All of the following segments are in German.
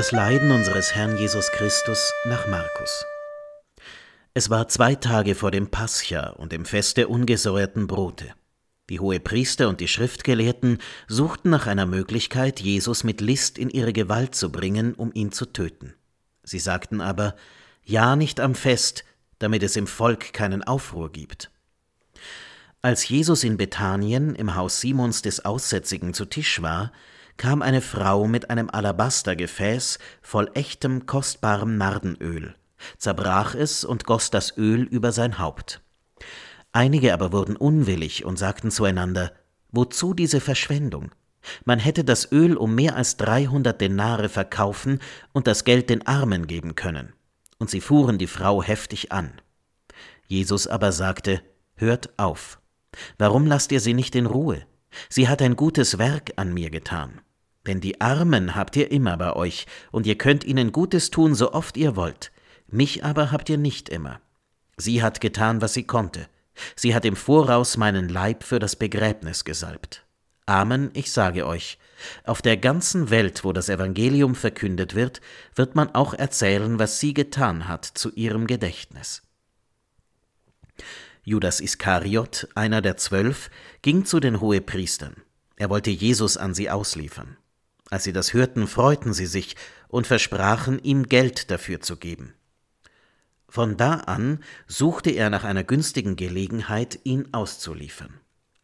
Das Leiden unseres Herrn Jesus Christus nach Markus. Es war 2 Tage vor dem Pascha und dem Fest der ungesäuerten Brote. Die Hohepriester und die Schriftgelehrten suchten nach einer Möglichkeit, Jesus mit List in ihre Gewalt zu bringen, um ihn zu töten. Sie sagten aber, ja, nicht am Fest, damit es im Volk keinen Aufruhr gibt. Als Jesus in Bethanien im Haus Simons des Aussätzigen zu Tisch war, kam eine Frau mit einem Alabastergefäß voll echtem, kostbarem Nardenöl, zerbrach es und goss das Öl über sein Haupt. Einige aber wurden unwillig und sagten zueinander, wozu diese Verschwendung? Man hätte das Öl um mehr als 300 Denare verkaufen und das Geld den Armen geben können. Und sie fuhren die Frau heftig an. Jesus aber sagte, hört auf. Warum lasst ihr sie nicht in Ruhe? Sie hat ein gutes Werk an mir getan. Denn die Armen habt ihr immer bei euch, und ihr könnt ihnen Gutes tun, so oft ihr wollt. Mich aber habt ihr nicht immer. Sie hat getan, was sie konnte. Sie hat im Voraus meinen Leib für das Begräbnis gesalbt. Amen, ich sage euch, auf der ganzen Welt, wo das Evangelium verkündet wird man auch erzählen, was sie getan hat, zu ihrem Gedächtnis. Judas Iskariot, einer der 12, ging zu den Hohepriestern. Er wollte Jesus an sie ausliefern. Als sie das hörten, freuten sie sich und versprachen, ihm Geld dafür zu geben. Von da an suchte er nach einer günstigen Gelegenheit, ihn auszuliefern.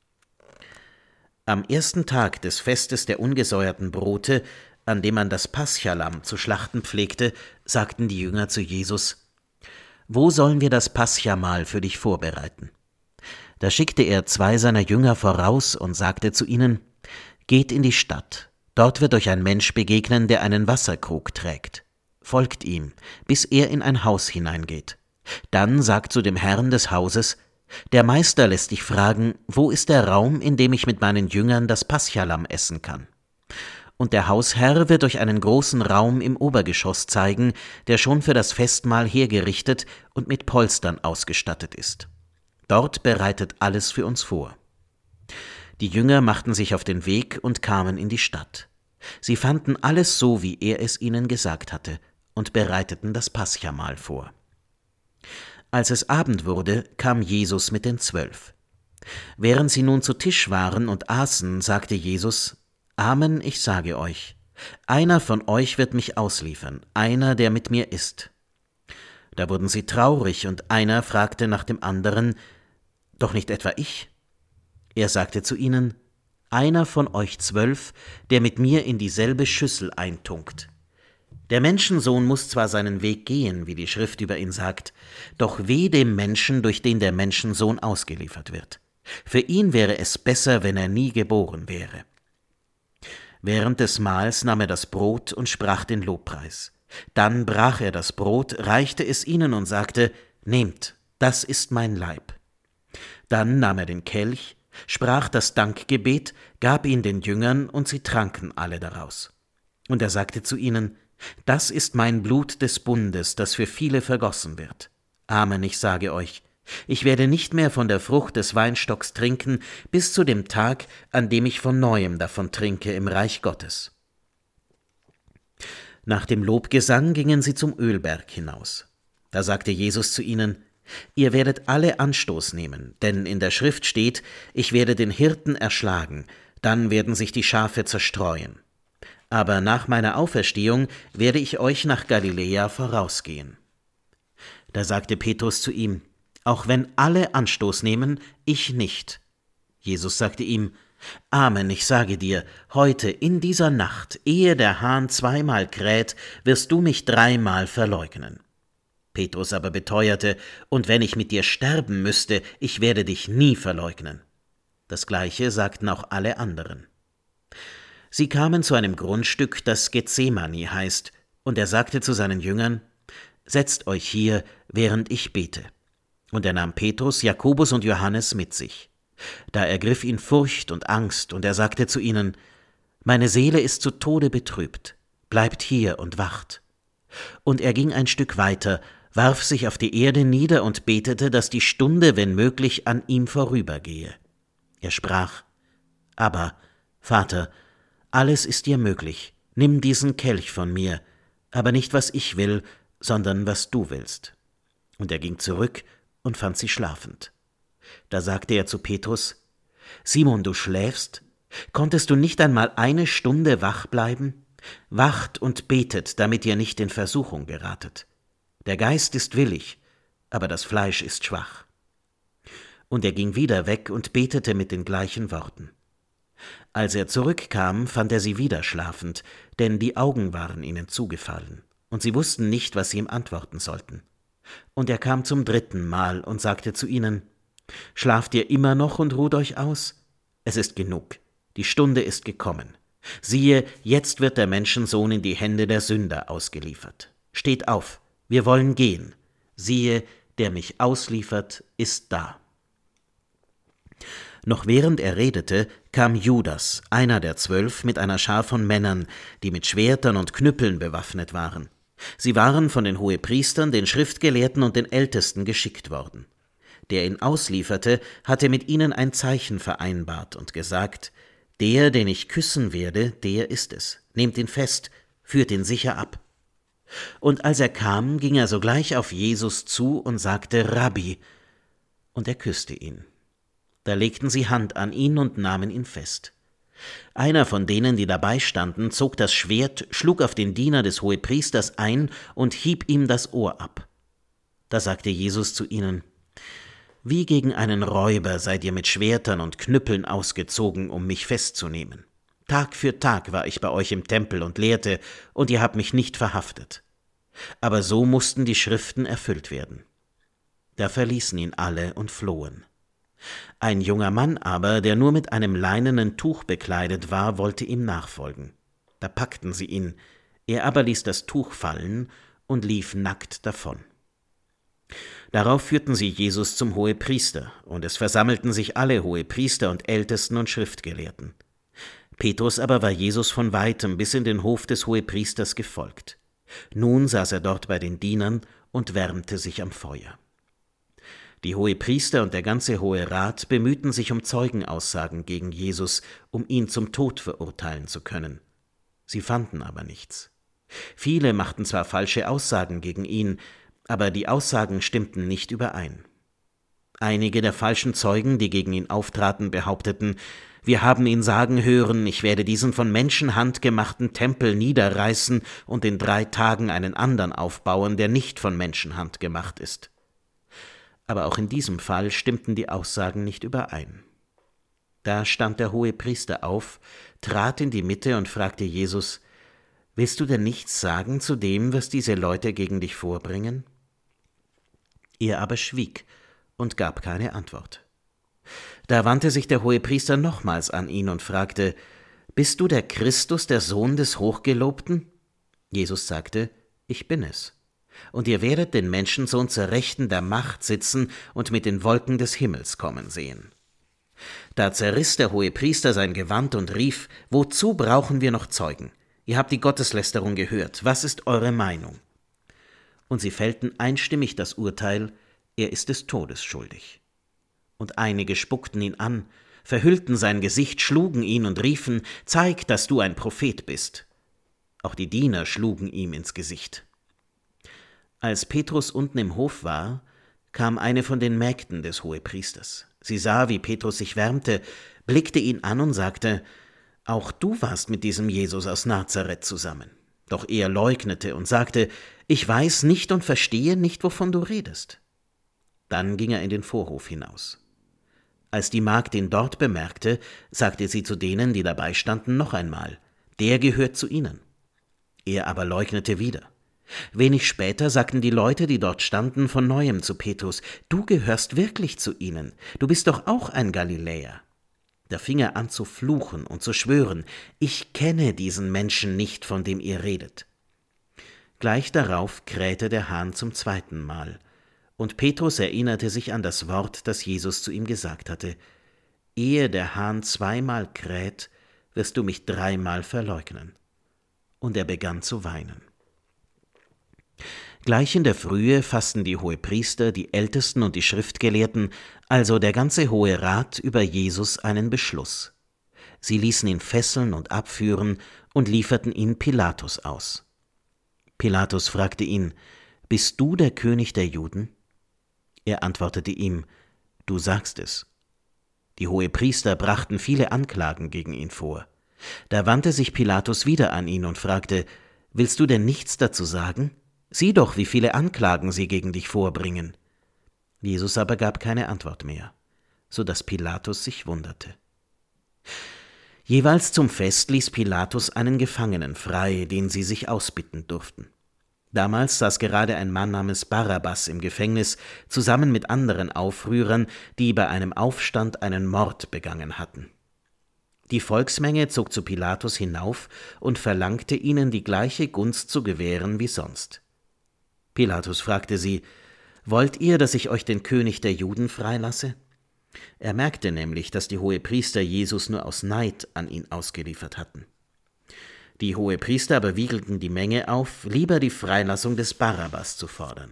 Am 1. Tag des Festes der ungesäuerten Brote, an dem man das Paschalamm zu schlachten pflegte, sagten die Jünger zu Jesus, »Wo sollen wir das Paschamahl für dich vorbereiten?« Da schickte er 2 seiner Jünger voraus und sagte zu ihnen, »Geht in die Stadt, dort wird euch ein Mensch begegnen, der einen Wasserkrug trägt. Folgt ihm, bis er in ein Haus hineingeht. Dann sagt zu dem Herrn des Hauses, der Meister lässt dich fragen, wo ist der Raum, in dem ich mit meinen Jüngern das Paschalamm essen kann? Und der Hausherr wird euch einen großen Raum im Obergeschoss zeigen, der schon für das Festmahl hergerichtet und mit Polstern ausgestattet ist. Dort bereitet alles für uns vor.« Die Jünger machten sich auf den Weg und kamen in die Stadt. Sie fanden alles so, wie er es ihnen gesagt hatte, und bereiteten das Paschamahl vor. Als es Abend wurde, kam Jesus mit den 12. Während sie nun zu Tisch waren und aßen, sagte Jesus, »Amen, ich sage euch, einer von euch wird mich ausliefern, einer, der mit mir isst.« Da wurden sie traurig, und einer fragte nach dem anderen, »Doch nicht etwa ich?« Er sagte zu ihnen, »Einer von euch 12, der mit mir in dieselbe Schüssel eintunkt. Der Menschensohn muss zwar seinen Weg gehen, wie die Schrift über ihn sagt, doch weh dem Menschen, durch den der Menschensohn ausgeliefert wird. Für ihn wäre es besser, wenn er nie geboren wäre.« Während des Mahls nahm er das Brot und sprach den Lobpreis. Dann brach er das Brot, reichte es ihnen und sagte, »Nehmt, das ist mein Leib.« Dann nahm er den Kelch, sprach das Dankgebet, gab ihn den Jüngern, und sie tranken alle daraus. Und er sagte zu ihnen, »Das ist mein Blut des Bundes, das für viele vergossen wird. Amen, ich sage euch, ich werde nicht mehr von der Frucht des Weinstocks trinken, bis zu dem Tag, an dem ich von Neuem davon trinke im Reich Gottes.« Nach dem Lobgesang gingen sie zum Ölberg hinaus. Da sagte Jesus zu ihnen, »Ihr werdet alle Anstoß nehmen, denn in der Schrift steht, ich werde den Hirten erschlagen, dann werden sich die Schafe zerstreuen. Aber nach meiner Auferstehung werde ich euch nach Galiläa vorausgehen.« Da sagte Petrus zu ihm, »Auch wenn alle Anstoß nehmen, ich nicht.« Jesus sagte ihm, »Amen, ich sage dir, heute in dieser Nacht, ehe der Hahn 2-mal kräht, wirst du mich 3-mal verleugnen.« Petrus aber beteuerte, »Und wenn ich mit dir sterben müsste, ich werde dich nie verleugnen.« Das Gleiche sagten auch alle anderen. Sie kamen zu einem Grundstück, das Gethsemane heißt, und er sagte zu seinen Jüngern, »Setzt euch hier, während ich bete.« Und er nahm Petrus, Jakobus und Johannes mit sich. Da ergriff ihn Furcht und Angst, und er sagte zu ihnen, »Meine Seele ist zu Tode betrübt, bleibt hier und wacht.« Und er ging ein Stück weiter, warf sich auf die Erde nieder und betete, dass die Stunde, wenn möglich, an ihm vorübergehe. Er sprach, »Aber, Vater, alles ist dir möglich, nimm diesen Kelch von mir, aber nicht was ich will, sondern was du willst. Und er ging zurück und fand sie schlafend. Da sagte er zu Petrus: Simon, du schläfst? Konntest du nicht einmal eine Stunde wach bleiben? Wacht und betet, damit ihr nicht in Versuchung geratet. Der Geist ist willig, aber das Fleisch ist schwach. Und er ging wieder weg und betete mit den gleichen Worten. Als er zurückkam, fand er sie wieder schlafend, denn die Augen waren ihnen zugefallen, und sie wussten nicht, was sie ihm antworten sollten. Und er kam zum 3. Mal und sagte zu ihnen: Schlaft ihr immer noch und ruht euch aus? Es ist genug, die Stunde ist gekommen. Siehe, jetzt wird der Menschensohn in die Hände der Sünder ausgeliefert. Steht auf, wir wollen gehen. Siehe, der mich ausliefert, ist da. Noch während er redete, kam Judas, einer der 12, mit einer Schar von Männern, die mit Schwertern und Knüppeln bewaffnet waren. Sie waren von den Hohepriestern, den Schriftgelehrten und den Ältesten geschickt worden. Der ihn auslieferte, hatte mit ihnen ein Zeichen vereinbart und gesagt: Der, den ich küssen werde, der ist es. Nehmt ihn fest, führt ihn sicher ab. Und als er kam, ging er sogleich auf Jesus zu und sagte: Rabbi, und er küsste ihn. Da legten sie Hand an ihn und nahmen ihn fest. Einer von denen, die dabei standen, zog das Schwert, schlug auf den Diener des Hohepriesters ein und hieb ihm das Ohr ab. Da sagte Jesus zu ihnen: Wie gegen einen Räuber seid ihr mit Schwertern und Knüppeln ausgezogen, um mich festzunehmen. Tag für Tag war ich bei euch im Tempel und lehrte, und ihr habt mich nicht verhaftet. Aber so mussten die Schriften erfüllt werden. Da verließen ihn alle und flohen. Ein junger Mann aber, der nur mit einem leinenen Tuch bekleidet war, wollte ihm nachfolgen. Da packten sie ihn, er aber ließ das Tuch fallen und lief nackt davon. Darauf führten sie Jesus zum Hohepriester, und es versammelten sich alle Hohepriester und Ältesten und Schriftgelehrten. Petrus aber war Jesus von weitem bis in den Hof des Hohepriesters gefolgt. Nun saß er dort bei den Dienern und wärmte sich am Feuer. Die Hohepriester und der ganze Hohe Rat bemühten sich um Zeugenaussagen gegen Jesus, um ihn zum Tod verurteilen zu können. Sie fanden aber nichts. Viele machten zwar falsche Aussagen gegen ihn, aber die Aussagen stimmten nicht überein. Einige der falschen Zeugen, die gegen ihn auftraten, behaupteten: Wir haben ihn sagen hören, ich werde diesen von Menschenhand gemachten Tempel niederreißen und in 3 Tagen einen anderen aufbauen, der nicht von Menschenhand gemacht ist. Aber auch in diesem Fall stimmten die Aussagen nicht überein. Da stand der Hohepriester auf, trat in die Mitte und fragte Jesus: Willst du denn nichts sagen zu dem, was diese Leute gegen dich vorbringen? Er aber schwieg und gab keine Antwort. Da wandte sich der Hohepriester nochmals an ihn und fragte: Bist du der Christus, der Sohn des Hochgelobten? Jesus sagte: Ich bin es. Und ihr werdet den Menschensohn zur Rechten der Macht sitzen und mit den Wolken des Himmels kommen sehen. Da zerriss der Hohepriester sein Gewand und rief: Wozu brauchen wir noch Zeugen? Ihr habt die Gotteslästerung gehört. Was ist eure Meinung? Und sie fällten einstimmig das Urteil: Er ist des Todes schuldig. Und einige spuckten ihn an, verhüllten sein Gesicht, schlugen ihn und riefen: Zeig, dass du ein Prophet bist. Auch die Diener schlugen ihm ins Gesicht. Als Petrus unten im Hof war, kam eine von den Mägden des Hohepriesters. Sie sah, wie Petrus sich wärmte, blickte ihn an und sagte: Auch du warst mit diesem Jesus aus Nazareth zusammen. Doch er leugnete und sagte: Ich weiß nicht und verstehe nicht, wovon du redest. Dann ging er in den Vorhof hinaus. Als die Magd ihn dort bemerkte, sagte sie zu denen, die dabei standen, noch einmal: Der gehört zu ihnen. Er aber leugnete wieder. Wenig später sagten die Leute, die dort standen, von neuem zu Petrus: Du gehörst wirklich zu ihnen, du bist doch auch ein Galiläer. Da fing er an zu fluchen und zu schwören: Ich kenne diesen Menschen nicht, von dem ihr redet. Gleich darauf krähte der Hahn zum 2. Mal, und Petrus erinnerte sich an das Wort, das Jesus zu ihm gesagt hatte: Ehe der Hahn 2-mal kräht, wirst du mich 3-mal verleugnen. Und er begann zu weinen. Gleich in der Frühe fassten die Hohepriester, die Ältesten und die Schriftgelehrten, also der ganze Hohe Rat, über Jesus einen Beschluss. Sie ließen ihn fesseln und abführen und lieferten ihn Pilatus aus. Pilatus fragte ihn: »Bist du der König der Juden?« Er antwortete ihm: »Du sagst es.« Die Hohepriester brachten viele Anklagen gegen ihn vor. Da wandte sich Pilatus wieder an ihn und fragte: »Willst du denn nichts dazu sagen? Sieh doch, wie viele Anklagen sie gegen dich vorbringen.« Jesus aber gab keine Antwort mehr, so dass Pilatus sich wunderte. Jeweils zum Fest ließ Pilatus einen Gefangenen frei, den sie sich ausbitten durften. Damals saß gerade ein Mann namens Barabbas im Gefängnis, zusammen mit anderen Aufrührern, die bei einem Aufstand einen Mord begangen hatten. Die Volksmenge zog zu Pilatus hinauf und verlangte ihnen die gleiche Gunst zu gewähren wie sonst. Pilatus fragte sie: »Wollt ihr, dass ich euch den König der Juden freilasse?« Er merkte nämlich, dass die Hohepriester Jesus nur aus Neid an ihn ausgeliefert hatten. Die Hohepriester aber wiegelten die Menge auf, lieber die Freilassung des Barabbas zu fordern.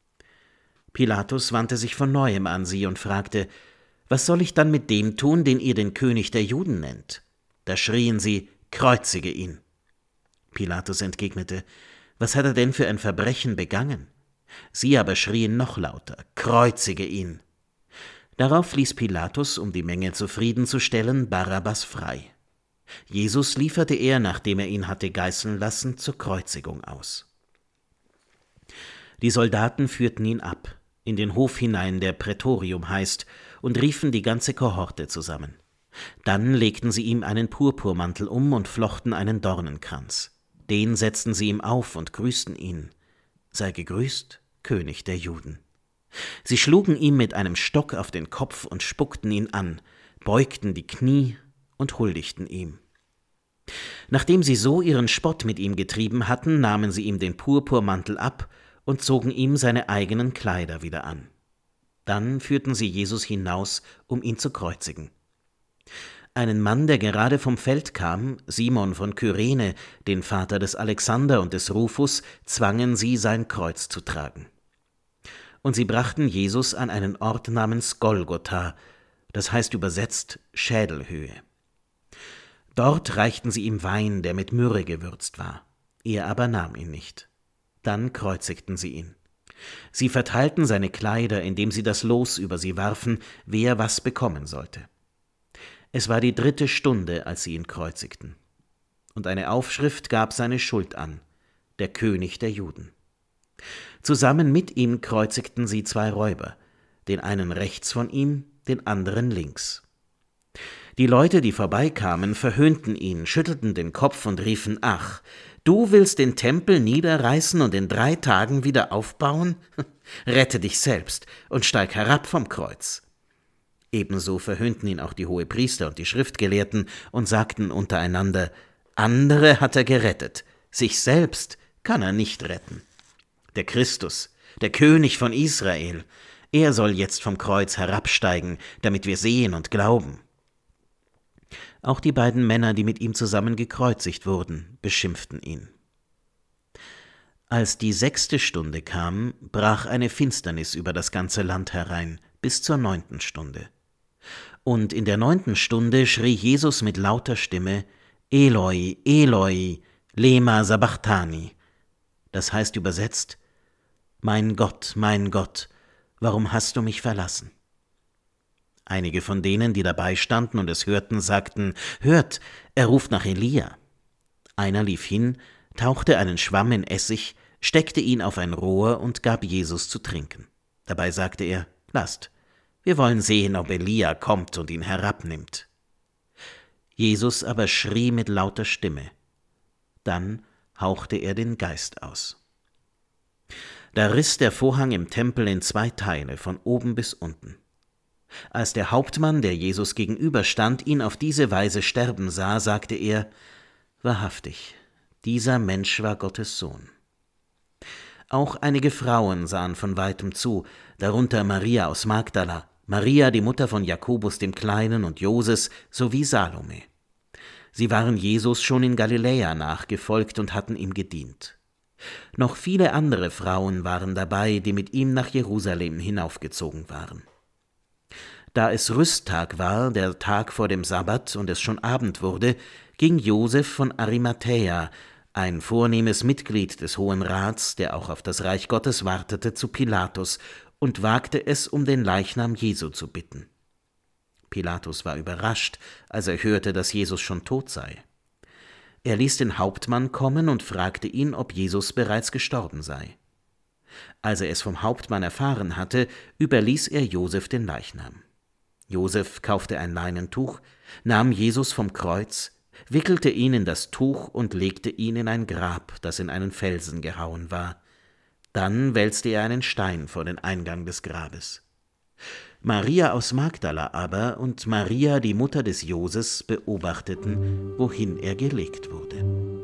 Pilatus wandte sich von neuem an sie und fragte: »Was soll ich dann mit dem tun, den ihr den König der Juden nennt?« Da schrien sie: »Kreuzige ihn!« Pilatus entgegnete: »Was hat er denn für ein Verbrechen begangen?« Sie aber schrien noch lauter: »Kreuzige ihn!« Darauf ließ Pilatus, um die Menge zufriedenzustellen, Barabbas frei. Jesus lieferte er, nachdem er ihn hatte geißeln lassen, zur Kreuzigung aus. Die Soldaten führten ihn ab, in den Hof hinein, der Prätorium heißt, und riefen die ganze Kohorte zusammen. Dann legten sie ihm einen Purpurmantel um und flochten einen Dornenkranz. Den setzten sie ihm auf und grüßten ihn: »Sei gegrüßt, König der Juden.« Sie schlugen ihm mit einem Stock auf den Kopf und spuckten ihn an, beugten die Knie und huldigten ihm. Nachdem sie so ihren Spott mit ihm getrieben hatten, nahmen sie ihm den Purpurmantel ab und zogen ihm seine eigenen Kleider wieder an. Dann führten sie Jesus hinaus, um ihn zu kreuzigen. Einen Mann, der gerade vom Feld kam, Simon von Kyrene, den Vater des Alexander und des Rufus, zwangen sie, sein Kreuz zu tragen. Und sie brachten Jesus an einen Ort namens Golgotha, das heißt übersetzt Schädelhöhe. Dort reichten sie ihm Wein, der mit Myrrhe gewürzt war. Er aber nahm ihn nicht. Dann kreuzigten sie ihn. Sie verteilten seine Kleider, indem sie das Los über sie warfen, wer was bekommen sollte. Es war die 3. Stunde, als sie ihn kreuzigten. Und eine Aufschrift gab seine Schuld an: der König der Juden. Zusammen mit ihm kreuzigten sie 2 Räuber, den einen rechts von ihm, den anderen links. Die Leute, die vorbeikamen, verhöhnten ihn, schüttelten den Kopf und riefen: »Ach, du willst den Tempel niederreißen und in 3 Tagen wieder aufbauen? Rette dich selbst und steig herab vom Kreuz.« Ebenso verhöhnten ihn auch die Hohepriester und die Schriftgelehrten und sagten untereinander: »Andere hat er gerettet, sich selbst kann er nicht retten. Der Christus, der König von Israel, er soll jetzt vom Kreuz herabsteigen, damit wir sehen und glauben.« Auch die beiden Männer, die mit ihm zusammen gekreuzigt wurden, beschimpften ihn. Als die 6. Stunde kam, brach eine Finsternis über das ganze Land herein, bis zur 9. Stunde. Und in der 9. Stunde schrie Jesus mit lauter Stimme: »Eloi, Eloi, lema sabachthani«, das heißt übersetzt: mein Gott, warum hast du mich verlassen?« Einige von denen, die dabei standen und es hörten, sagten: »Hört, er ruft nach Elia.« Einer lief hin, tauchte einen Schwamm in Essig, steckte ihn auf ein Rohr und gab Jesus zu trinken. Dabei sagte er: »Lasst, wir wollen sehen, ob Elia kommt und ihn herabnimmt.« Jesus aber schrie mit lauter Stimme. Dann hauchte er den Geist aus. Da riss der Vorhang im Tempel in 2 Teile, von oben bis unten. Als der Hauptmann, der Jesus gegenüberstand, ihn auf diese Weise sterben sah, sagte er: »Wahrhaftig, dieser Mensch war Gottes Sohn.« Auch einige Frauen sahen von weitem zu, darunter Maria aus Magdala, Maria, die Mutter von Jakobus dem Kleinen und Joses, sowie Salome. Sie waren Jesus schon in Galiläa nachgefolgt und hatten ihm gedient. Noch viele andere Frauen waren dabei, die mit ihm nach Jerusalem hinaufgezogen waren. Da es Rüsttag war, der Tag vor dem Sabbat, und es schon Abend wurde, ging Josef von Arimathäa, ein vornehmes Mitglied des Hohen Rats, der auch auf das Reich Gottes wartete, zu Pilatus und wagte es, um den Leichnam Jesu zu bitten. Pilatus war überrascht, als er hörte, dass Jesus schon tot sei. Er ließ den Hauptmann kommen und fragte ihn, ob Jesus bereits gestorben sei. Als er es vom Hauptmann erfahren hatte, überließ er Josef den Leichnam. Josef kaufte ein Leinentuch, nahm Jesus vom Kreuz, wickelte ihn in das Tuch und legte ihn in ein Grab, das in einen Felsen gehauen war. Dann wälzte er einen Stein vor den Eingang des Grabes. Maria aus Magdala aber und Maria, die Mutter des Joses, beobachteten, wohin er gelegt wurde.